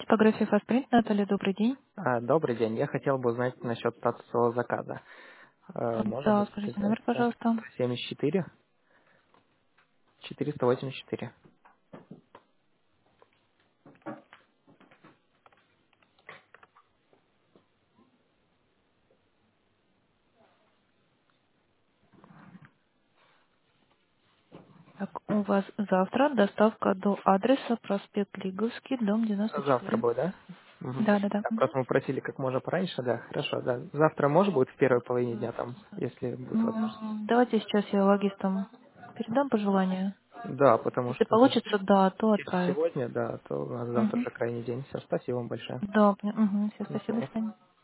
Типография Фаспринт, Наталья, добрый день. Добрый день. Я хотел бы узнать насчет статуса заказа. Можем Да, ли скажите сказать номер, пожалуйста. 74 484. Так, у вас завтра доставка до адреса проспект Лиговский, дом Завтра 94. будет, да? Мгм. Да, да, да. Да, просто мы просили как можно пораньше, да, хорошо, да. Завтра может будет в первой половине дня там, если будет возможность. Давайте сейчас я логистам передам пожелание. Да, потому Если что ну, получится, да, то отправят. сегодня, да, то у нас завтра Мгм. уже крайний день. Все, спасибо вам большое. Да, все, До спасибо, до свидания. свидания.